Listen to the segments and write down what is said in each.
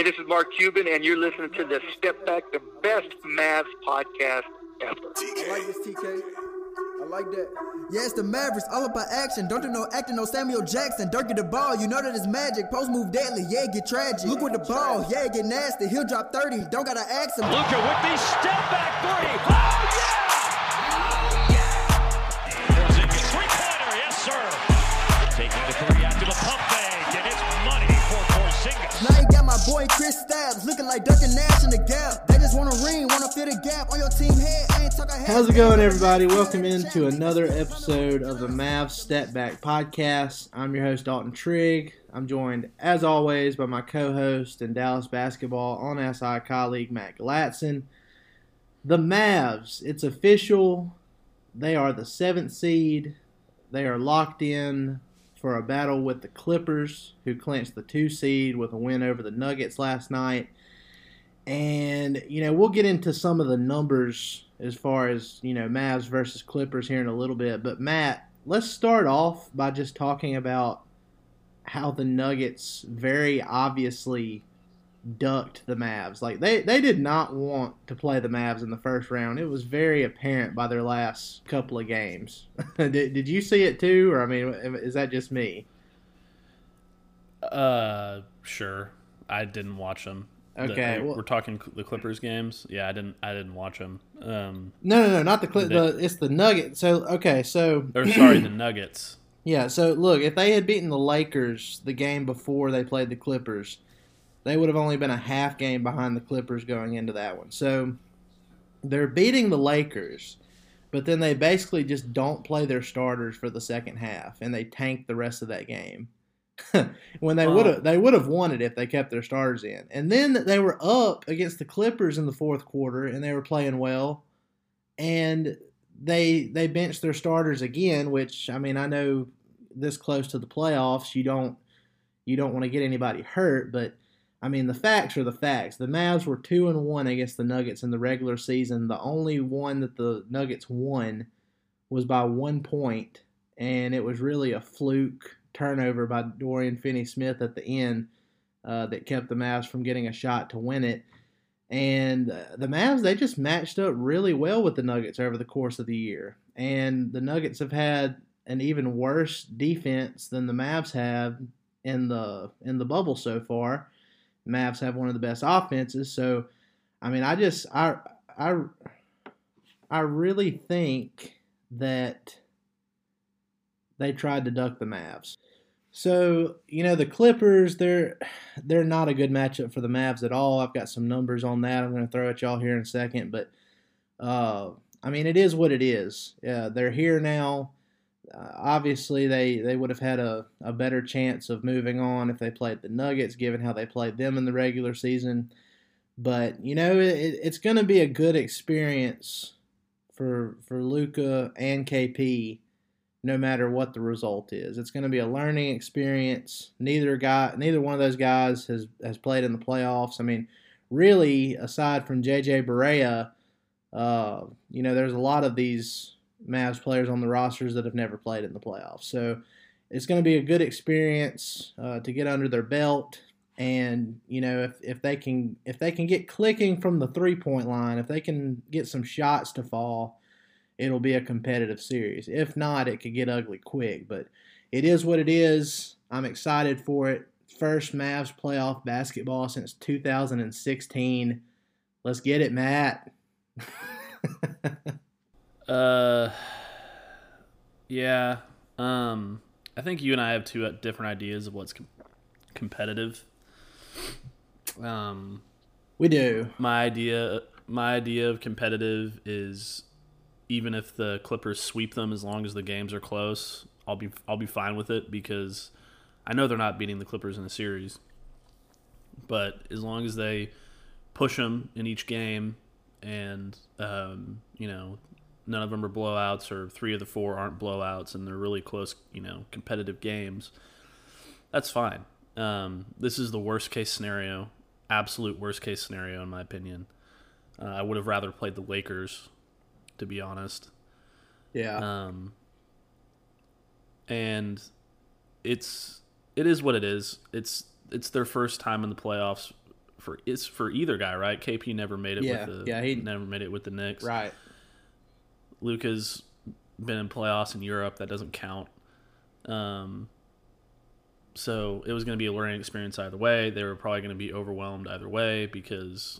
Hey, this is Mark Cuban, and you're listening to the Step Back, the best Mavs podcast ever. I like this, TK. I like that. Yeah, it's the Mavericks, all about action. Don't do no acting, no Samuel Jackson. Dirk get the ball, you know that it's magic. Post move deadly, yeah, get tragic. Luke with the ball, yeah, get nasty. He'll drop 30, don't gotta ask him. Luka with the step back three. Oh, yeah! Porzingis three-pointer, yes, sir. Taking the three after the pump fake, and it's money for Porzingis. Now you got my boy Chris Stabs, looking like Duncan Nash in the gap. They just want a ring, want to fit a gap on your team head. I ain't talking. How's it going, everybody? Welcome into another episode of the Mavs Step Back Podcast. I'm your host, Dalton Trigg. I'm joined, as always, by my co-host and Dallas basketball on SI colleague, Matt Galatson. The Mavs, it's official. They are the 7th seed. They are locked in for a battle with the Clippers, who clinched the 2 seed with a win over the Nuggets last night. And, we'll get into some of the numbers as far as, Mavs versus Clippers here in a little bit. But, Matt, let's start off by just talking about how the Nuggets very obviously ducked the Mavs. Like, they did not want to play the Mavs in the first round. It was very apparent by their last couple of games. Did you see it too? Or, is that just me? Sure. I didn't watch them. Okay, we're talking the Clippers games. Yeah, I didn't watch them. No, not the Clippers. It's the Nuggets. The Nuggets. Yeah. So look, if they had beaten the Lakers the game before they played the Clippers, they would have only been a half game behind the Clippers going into that one. So they're beating the Lakers, but then they basically just don't play their starters for the second half, and they tank the rest of that game. When they would have won it if they kept their starters in. And then they were up against the Clippers in the fourth quarter, and they were playing well. And they benched their starters again, which, I know this close to the playoffs, you don't want to get anybody hurt, but the facts are the facts. The Mavs were 2-1 against the Nuggets in the regular season. The only one that the Nuggets won was by 1 point, and it was really a fluke turnover by Dorian Finney-Smith at the end that kept the Mavs from getting a shot to win it. And the Mavs, they just matched up really well with the Nuggets over the course of the year. And the Nuggets have had an even worse defense than the Mavs have in the bubble so far. Mavs have one of the best offenses. So, I really think that they tried to duck the Mavs. So, the Clippers, they're not a good matchup for the Mavs at all. I've got some numbers on that I'm going to throw at y'all here in a second. But, it is what it is. They're here now. Obviously, they would have had a better chance of moving on if they played the Nuggets, given how they played them in the regular season. But, it's going to be a good experience for Luka and KP, no matter what the result is. It's going to be a learning experience. Neither one of those guys has played in the playoffs. Really, aside from JJ Barea, there's a lot of these Mavs players on the rosters that have never played in the playoffs. So it's going to be a good experience to get under their belt. And, if they can get clicking from the 3-point line, if they can get some shots to fall, it'll be a competitive series. If not, it could get ugly quick. But it is what it is. I'm excited for it. First Mavs playoff basketball since 2016. Let's get it, Matt. Yeah. I think you and I have two different ideas of what's competitive. We do. My idea of competitive is, even if the Clippers sweep them, as long as the games are close, I'll be fine with it, because I know they're not beating the Clippers in a series. But as long as they push them in each game, and none of them are blowouts, or 3 of the 4 aren't blowouts, and they're really close, competitive games, that's fine. This is the worst case scenario, absolute worst case scenario in my opinion. I would have rather played the Lakers, to be honest. Yeah. And it is what it is. It's their first time in the playoffs for either guy, right? KP never made it he never made it with the Knicks. Right. Luka's been in playoffs in Europe. That doesn't count. So it was going to be a learning experience either way. They were probably going to be overwhelmed either way because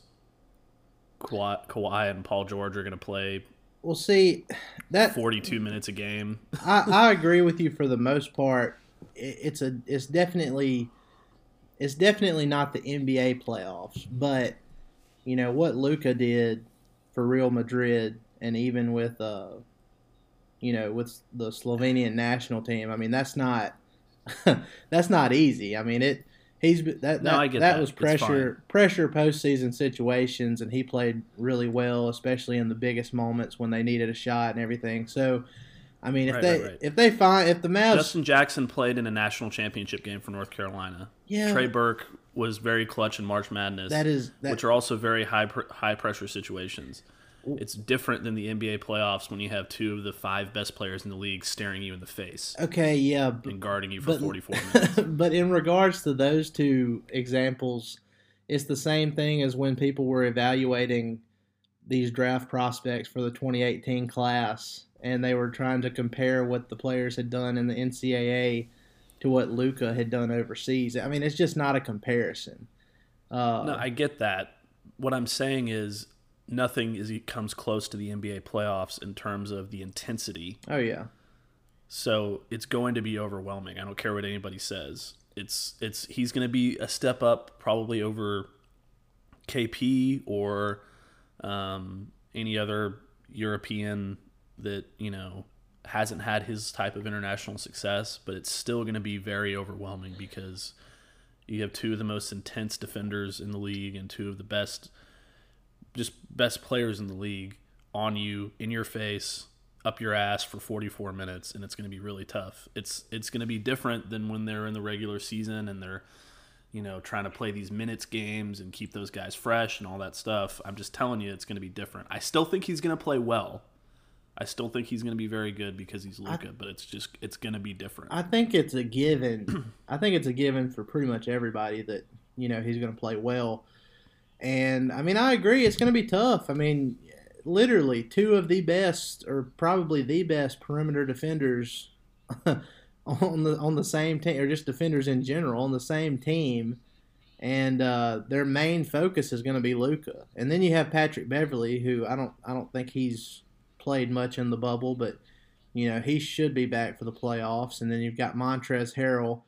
Kawhi and Paul George are going to play. Well, see, that 42 minutes a game. I agree with you for the most part. It's definitely not the NBA playoffs, but you know what Luka did for Real Madrid, and even with with the Slovenian national team. I mean, that's not easy. I mean, that was pressure postseason situations, and he played really well, especially in the biggest moments when they needed a shot and everything. So, I mean, if the Mavs, Justin Jackson played in a national championship game for North Carolina. Yeah. Trey Burke was very clutch in March Madness, which are also very high pressure situations. It's different than the NBA playoffs when you have two of the 5 best players in the league staring you in the face. Okay, yeah, and guarding you for 44 minutes. But in regards to those two examples, it's the same thing as when people were evaluating these draft prospects for the 2018 class, and they were trying to compare what the players had done in the NCAA to what Luka had done overseas. I mean, it's just not a comparison. No, I get that. What I'm saying is nothing comes close to the NBA playoffs in terms of the intensity. Oh, yeah. So it's going to be overwhelming. I don't care what anybody says. He's going to be a step up probably over KP or any other European that, hasn't had his type of international success, but it's still going to be very overwhelming because you have two of the most intense defenders in the league and two of the best players in the league on you, in your face, up your ass for 44 minutes, and it's going to be really tough. It's going to be different than when they're in the regular season and they're, trying to play these minutes games and keep those guys fresh and all that stuff. I'm just telling you, it's going to be different. I still think he's going to play well. I still think he's going to be very good because he's Luka, but it's going to be different. I think it's a given. I think it's a given for pretty much everybody that, he's going to play well. And, I mean, I agree. It's going to be tough. I mean, literally, two of the best, or probably the best, perimeter defenders on the same team, or just defenders in general, on the same team. And their main focus is going to be Luka. And then you have Patrick Beverley, who I don't think he's played much in the bubble, but, he should be back for the playoffs. And then you've got Montrezl Harrell.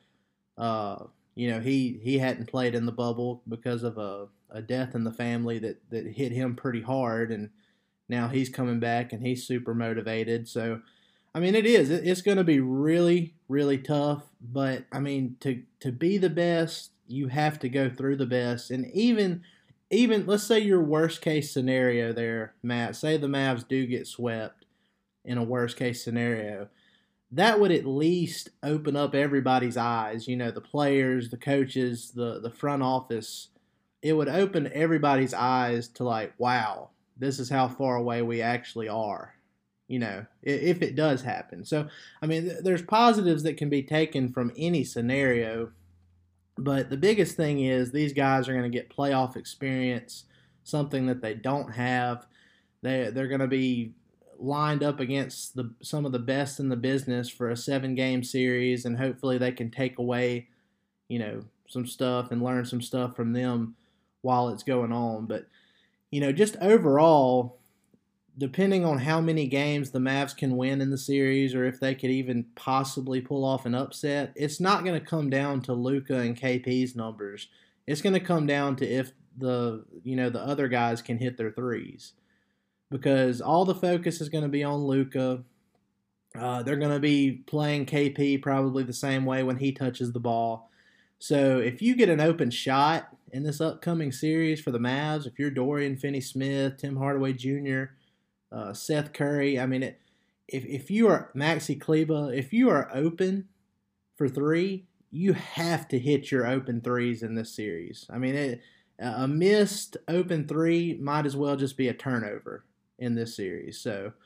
He hadn't played in the bubble because of a death in the family that hit him pretty hard, and now he's coming back and he's super motivated. So, I mean, it's going to be really, really tough, but I mean, to be the best, you have to go through the best. And even let's say your worst case scenario there, Matt, say the Mavs do get swept in a worst case scenario, that would at least open up everybody's eyes, the players, the coaches, the front office. It would open everybody's eyes to like, wow, this is how far away we actually are, if it does happen. So, I mean, there's positives that can be taken from any scenario, but the biggest thing is these guys are going to get playoff experience, something that they don't have. They're going to be lined up against some of the best in the business for a 7-game series, and hopefully they can take away, some stuff and learn some stuff from them while it's going on. But, just overall, depending on how many games the Mavs can win in the series, or if they could even possibly pull off an upset, it's not going to come down to Luka and KP's numbers. It's going to come down to if the other guys can hit their threes. Because all the focus is going to be on Luka. They're going to be playing KP probably the same way when he touches the ball. So if you get an open shot in this upcoming series for the Mavs, if you're Dorian Finney-Smith, Tim Hardaway Jr., Seth Curry, I mean, if you are Maxi Kleber, if you are open for three, you have to hit your open threes in this series. I mean, a missed open three might as well just be a turnover in this series. So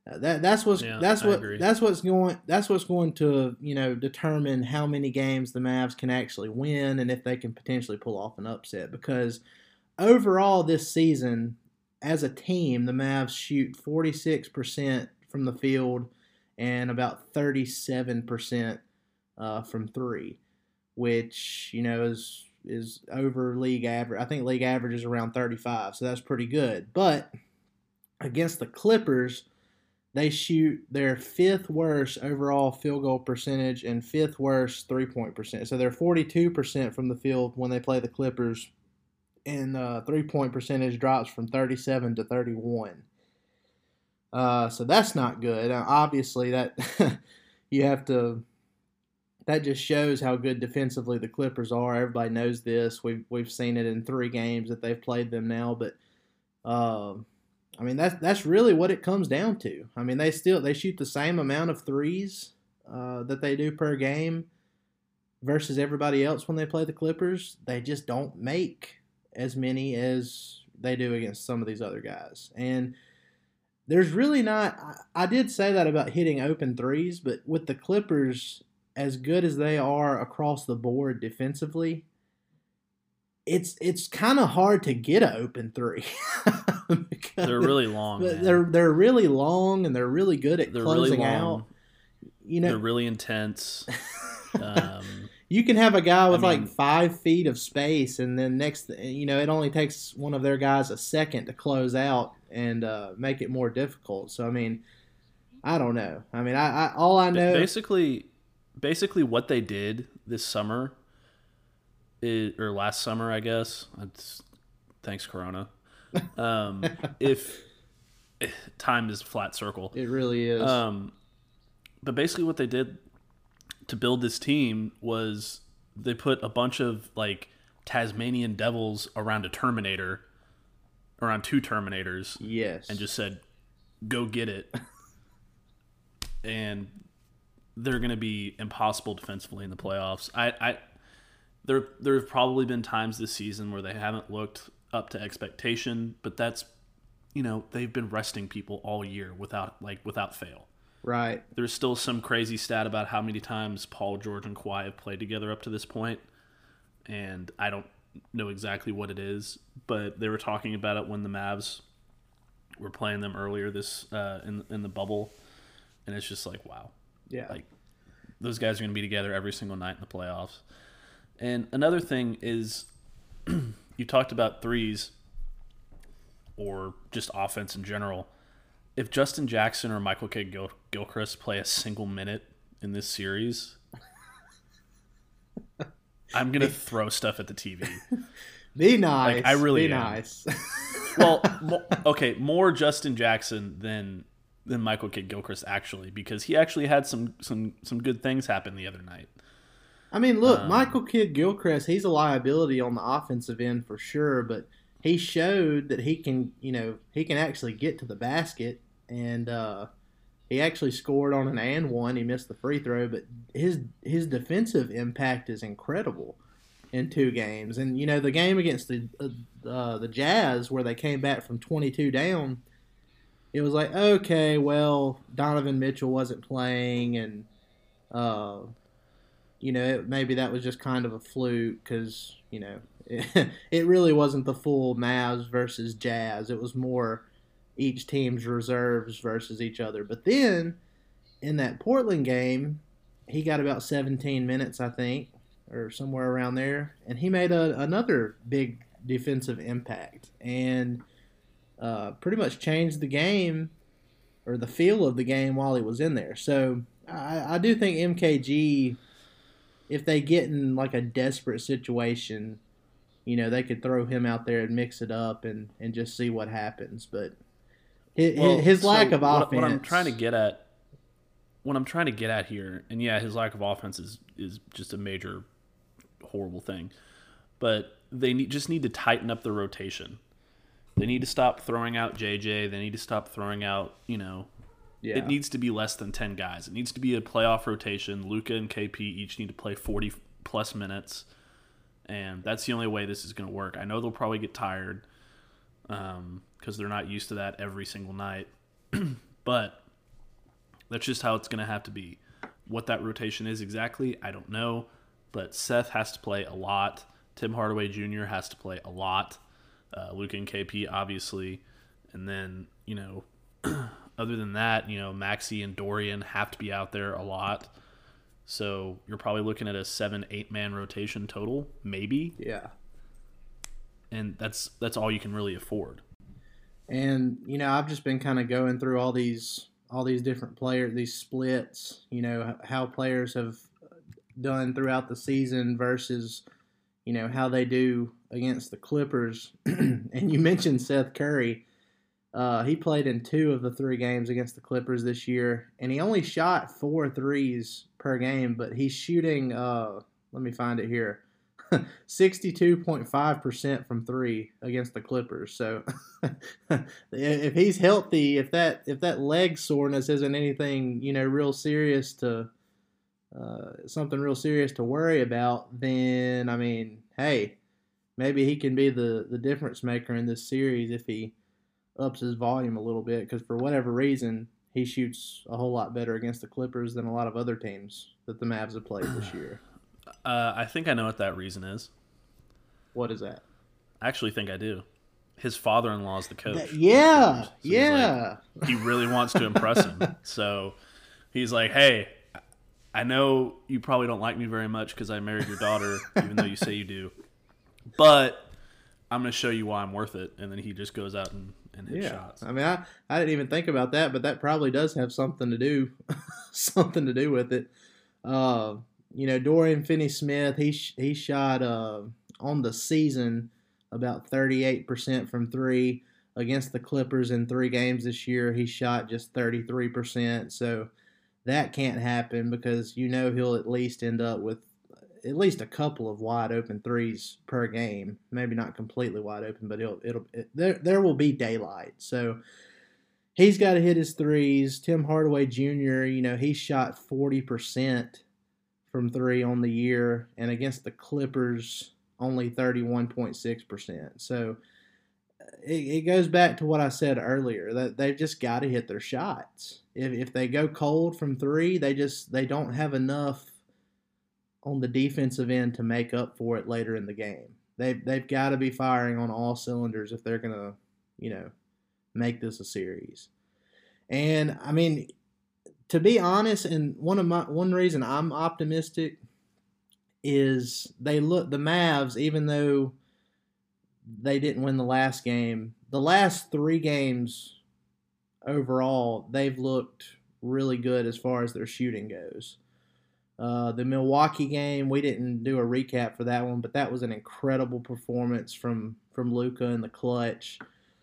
That's what's Yeah, that's I what agree. that's what's going to determine how many games the Mavs can actually win and if they can potentially pull off an upset. Because overall this season, as a team, the Mavs shoot 46% from the field and about 37% from three, which is over league average. I think league average is around 35, so that's pretty good. But against the Clippers, they shoot their fifth worst overall field goal percentage and fifth worst 3-point percentage. So they're 42% from the field when they play the Clippers, and 3-point percentage drops from 37 to 31. So that's not good. Obviously, that you have to. That just shows how good defensively the Clippers are. Everybody knows this. We've seen it in 3 games that they've played them now, but. I mean, that's really what it comes down to. I mean, they shoot the same amount of threes that they do per game versus everybody else when they play the Clippers. They just don't make as many as they do against some of these other guys. And there's really not – I did say that about hitting open threes, but with the Clippers, as good as they are across the board defensively, it's kind of hard to get an open three. They're really long. They're really long, and they're really good at closing really out. They're really intense. You can have a guy with like 5 feet of space, and then it only takes one of their guys a second to close out and make it more difficult. So I mean, I don't know. I mean, all I know basically what they did this summer or last summer, I guess. Thanks, Corona. If time is a flat circle, it really is. But basically what they did to build this team was they put a bunch of like Tasmanian devils around 2 Terminators. Yes. And just said, go get it. And they're going to be impossible defensively in the playoffs. There have probably been times this season where they haven't looked up to expectation, but that's, they've been resting people all year without fail. Right. There's still some crazy stat about how many times Paul George and Kawhi have played together up to this point, and I don't know exactly what it is, but they were talking about it when the Mavs were playing them earlier this in the bubble, and it's just like, wow. Yeah. Like, those guys are going to be together every single night in the playoffs. And another thing is, you talked about threes or just offense in general. If Justin Jackson or Michael Kidd-Gilchrist play a single minute in this series, I'm going to throw stuff at the TV. Be nice. Like, I really Be am. nice. Well, okay, more Justin Jackson than Michael Kidd-Gilchrist, actually, because he actually had some good things happen the other night. I mean, look, Michael Kidd-Gilchrist, he's a liability on the offensive end for sure, but he showed that he can actually get to the basket, and he actually scored on an and one. He missed the free throw, but his defensive impact is incredible in 2 games. And the game against the Jazz where they came back from 22 down, it was like, okay, well, Donovan Mitchell wasn't playing, and maybe that was just kind of a fluke because, it really wasn't the full Mavs versus Jazz. It was more each team's reserves versus each other. But then in that Portland game, he got about 17 minutes, I think, or somewhere around there, and he made another big defensive impact and pretty much changed the game or the feel of the game while he was in there. So I do think MKG, if they get in like a desperate situation, they could throw him out there and mix it up and just see what happens. But his lack of offense. What I'm trying to get at here, and yeah, his lack of offense is just a major horrible thing. But they just need to tighten up the rotation. They need to stop throwing out JJ. They need to stop throwing out, Yeah. It needs to be less than 10 guys. It needs to be a playoff rotation. Luka and KP each need to play 40-plus minutes, and that's the only way this is going to work. I know they'll probably get tired because they're not used to that every single night, but That's just how it's going to have to be. What that rotation is exactly, I don't know. But Seth has to play a lot. Tim Hardaway Jr. has to play a lot. Luka and KP, obviously. And then, other than that, Maxey and Dorian have to be out there a lot. So you're probably looking at a 7-8 man rotation total, maybe. Yeah. And that's all you can really afford. And, I've just been kind of going through all these different players, these splits, how players have done throughout the season versus, how they do against the Clippers. And you mentioned Seth Curry. He played in 2 of the 3 games against the Clippers this year, and he only shot 4 threes per game, but he's shooting, let me find it here, 62.5% from 3 against the Clippers. So if he's healthy, if that leg soreness isn't anything, real serious to something real serious to worry about, then hey, maybe he can be the difference maker in this series if he ups his volume a little bit, because for whatever reason he shoots a whole lot better against the Clippers than a lot of other teams that the Mavs have played this year. I think I know what that reason is. What is that? I actually think I do. His father-in-law is the coach. Yeah, so yeah. He really wants to impress him. So he's like, hey, I know you probably don't like me very much because I married your daughter, even though you say you do. But I'm going to show you why I'm worth it. And then he just goes out and hits shots. I didn't even think about that, but that probably does have something to do with it. Dorian Finney-Smith, he shot on the season about 38% from 3. Against the Clippers in 3 games this year, he shot just 33%. So that can't happen because he'll at least end up with at least a couple of wide open threes per game. Maybe not completely wide open, but there will be daylight. So he's got to hit his threes. Tim Hardaway Jr., he shot 40% from 3 on the year, and against the Clippers, only 31.6%. So it goes back to what I said earlier, that they've just got to hit their shots. If they go cold from 3, they don't have enough on the defensive end to make up for it later in the game. They've got to be firing on all cylinders if they're going to, make this a series. And to be honest, and one reason I'm optimistic is the Mavs, even though they didn't win the last game, the last 3 games overall, they've looked really good as far as their shooting goes. The Milwaukee game, we didn't do a recap for that one, but that was an incredible performance from Luka in the clutch.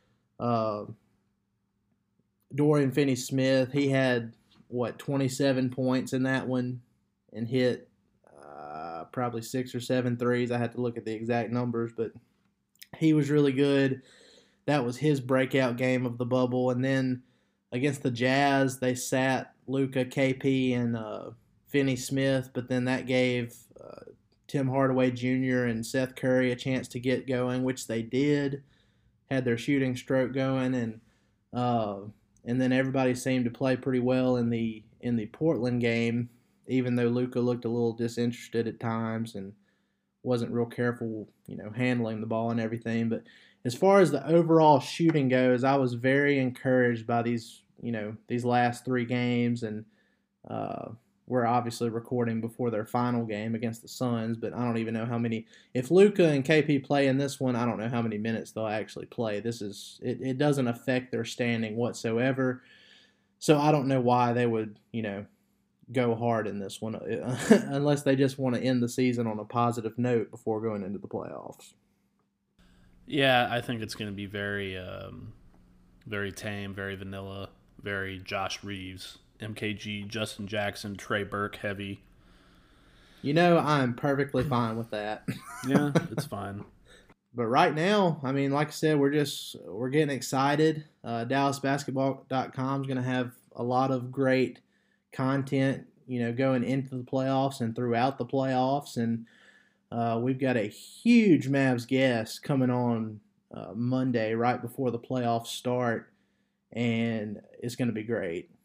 Dorian Finney-Smith, he had 27 points in that one and hit probably 6 or 7 threes. I had to look at the exact numbers, but he was really good. That was his breakout game of the bubble. And then against the Jazz, they sat Luka, KP, and Finney-Smith, but then that gave Tim Hardaway Jr. and Seth Curry a chance to get going, which they did, had their shooting stroke going, and then everybody seemed to play pretty well in the Portland game, even though Luka looked a little disinterested at times and wasn't real careful, handling the ball and everything. But as far as the overall shooting goes, I was very encouraged by these last 3 games, and we're obviously recording before their final game against the Suns, but I don't even know how many. If Luka and KP play in this one, I don't know how many minutes they'll actually play. It doesn't affect their standing whatsoever, so I don't know why they would, go hard in this one unless they just want to end the season on a positive note before going into the playoffs. Yeah, I think it's going to be very, very tame, very vanilla, very Josh Reeves, MKG, Justin Jackson, Trey Burke heavy. I'm perfectly fine with that. Yeah, it's fine. But right now, like I said, we're getting excited. DallasBasketball.com is going to have a lot of great content, going into the playoffs and throughout the playoffs. And we've got a huge Mavs guest coming on Monday right before the playoffs start, and it's going to be great.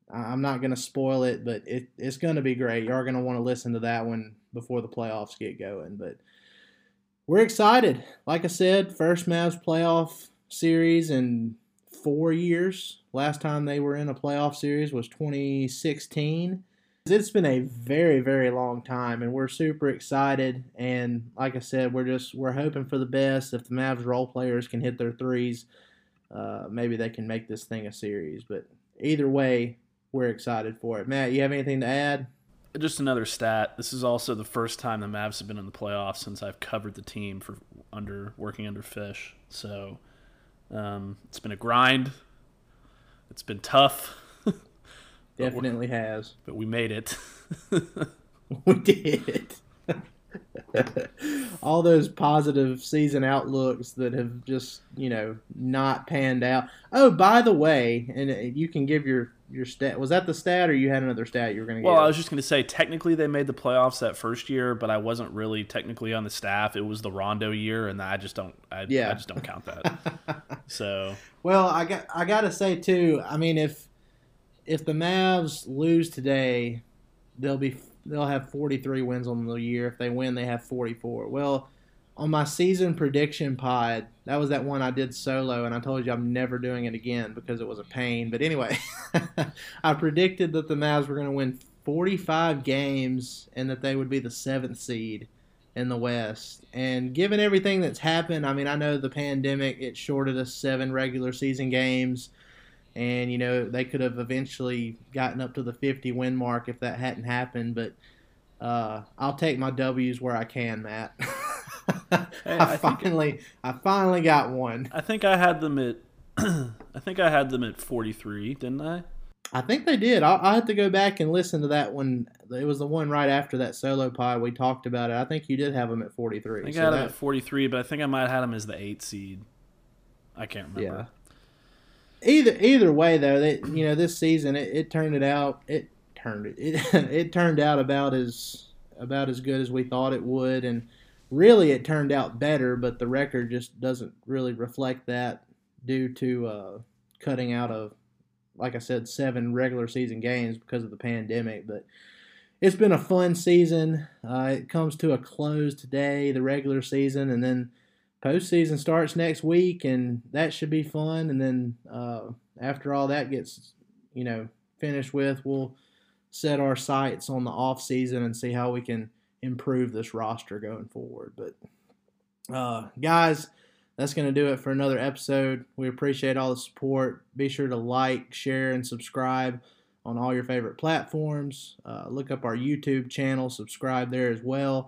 I'm not going to spoil it, but it's going to be great. You are going to want to listen to that one before the playoffs get going. But we're excited. Like I said, first Mavs playoff series in 4 years. Last time they were in a playoff series was 2016. It's been a very, very long time, and we're super excited. And like I said, we're hoping for the best. If the Mavs role players can hit their threes, maybe they can make this thing a series. But either way, we're excited for it. Matt, you have anything to add? Just another stat. This is also the first time the Mavs have been in the playoffs since I've covered the team for working under Fish. So it's been a grind. It's been tough. Definitely has. But we made it. We did. All those positive season outlooks that have just, not panned out. Oh, by the way, and you can give your stat. Was that the stat, or you had another stat you were going to give? Well, I was just going to say, technically they made the playoffs that first year, but I wasn't really technically on the staff. It was the Rondo year, and I just don't count that. So, well, I got to say too. I mean, if the Mavs lose today, they'll have 43 wins on the year. If they win, they have 44. Well, on my season prediction pod, that was that one I did solo, and I told you I'm never doing it again because it was a pain. But anyway, I predicted that the Mavs were going to win 45 games and that they would be the 7th seed in the West. And given everything that's happened, I mean, I know the pandemic, it shorted us 7 regular season games. And, they could have eventually gotten up to the 50-win mark if that hadn't happened. But I'll take my W's where I can, Matt. Hey, I finally got one. I think I had them at 43, didn't I? I think they did. I had to go back and listen to that one. It was the one right after that solo pod. We talked about it. I think you did have them at 43. I think I had them at 43, but I think I might have had them as the 8th seed. I can't remember. Yeah. Either way, though, this season it turned out about as good as we thought it would, and really it turned out better. But the record just doesn't really reflect that due to cutting out of, like I said, 7 regular season games because of the pandemic. But it's been a fun season. It comes to a close today, the regular season, and then postseason starts next week, and that should be fun. And then after all that gets, finished with, we'll set our sights on the off season and see how we can improve this roster going forward. But guys, that's going to do it for another episode. We appreciate all the support. Be sure to like, share, and subscribe on all your favorite platforms. Look up our YouTube channel, subscribe there as well.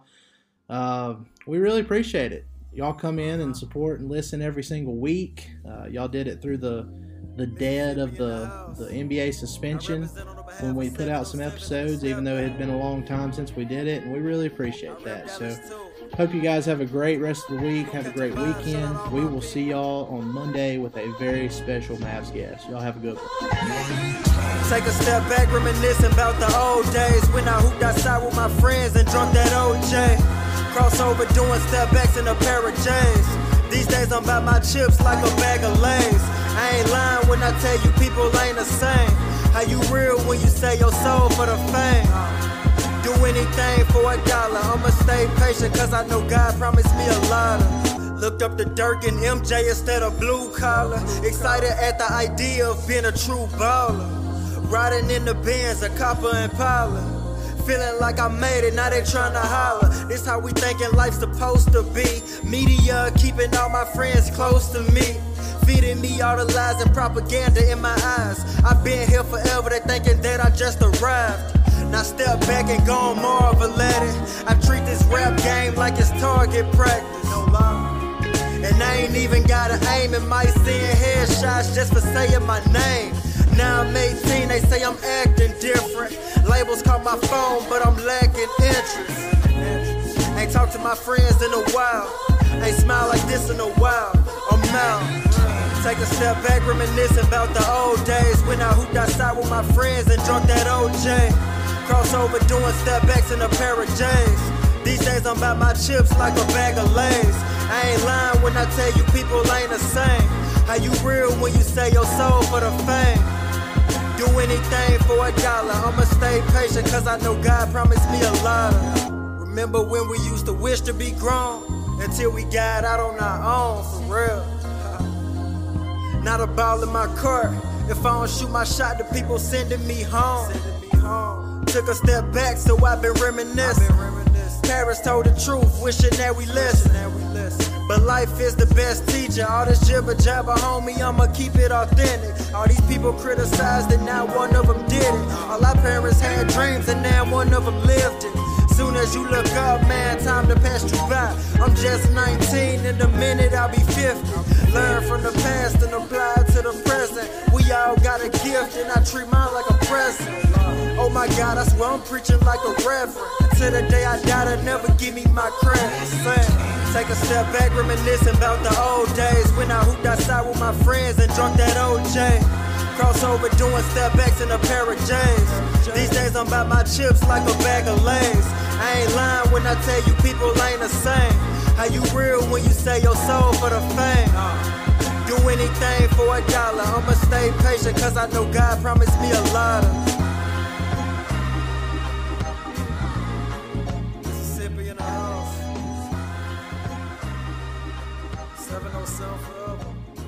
We really appreciate it. Y'all come in and support and listen every single week. Y'all did it through the dead of the NBA suspension when we put out some episodes, even though it had been a long time since we did it, and we really appreciate that. So hope you guys have a great rest of the week. Have a great weekend. We will see y'all on Monday with a very special Mavs guest. Y'all have a good one. Take a step back, reminiscing about the old days when I hooped outside with my friends and drunk that OJ. Crossover doing step backs in a pair of J's. These days I'm about my chips like a bag of Lays. I ain't lying when I tell you people ain't the same. How you real when you say your soul for the fame? Do anything for $1. I'ma stay patient cause I know God promised me a lot of. Looked up to Dirk and MJ instead of blue collar. Excited at the idea of being a true baller. Riding in the Benz, a copper Impala. Feeling like I made it, now they tryna holler. This how we thinking life's supposed to be. Media keeping all my friends close to me. Feeding me all the lies and propaganda in my eyes. I've been here forever, they thinking that I just arrived. Now step back and go on Marvel at it. I treat this rap game like it's target practice. No lie. And I ain't even got an aim in my seeing headshots just for saying my name. Now I'm 18, they say I'm acting different. Labels call my phone, but I'm lacking interest. Ain't talked to my friends in a while. Ain't smiled like this in a while. I'm out. Take a step back, reminiscing about the old days when I hooped outside with my friends and drunk that OJ. Crossover doing step backs in a pair of J's. These days I'm about my chips like a bag of Lays. I ain't lying when I tell you people ain't the same. How you real when you say your soul for the fame? Do anything for $1. I'ma stay patient cause I know God promised me a lot. Remember when we used to wish to be grown until we got out on our own, for real. Not a ball in my court. If I don't shoot my shot, the people sending me home. Took a step back, so I've been reminiscing. Parents told the truth, wishing that we listen. But life is the best teacher. All this jibber jabber, homie, I'ma keep it authentic. All these people criticized and now one of them did it. All our parents had dreams and now one of them lived it. Soon as you look up, man, time to pass you by. I'm just 19, in a minute I'll be 50. Learn from the past and apply it to the present. We all got a gift and I treat mine like a present. Oh my God, I swear I'm preaching like a reverend. Till the day I die, they'll never give me my credit. Take a step back, reminiscing about the old days when I hooped outside with my friends and drunk that OJ. Crossover doing step backs in a pair of J's. These days I'm about my chips like a bag of Lays. I ain't lying when I tell you people ain't the same. How you real when you say your soul for the fame? Do anything for $1. I'ma stay patient cause I know God promised me a lot. Mississippi in the house. 707 forever.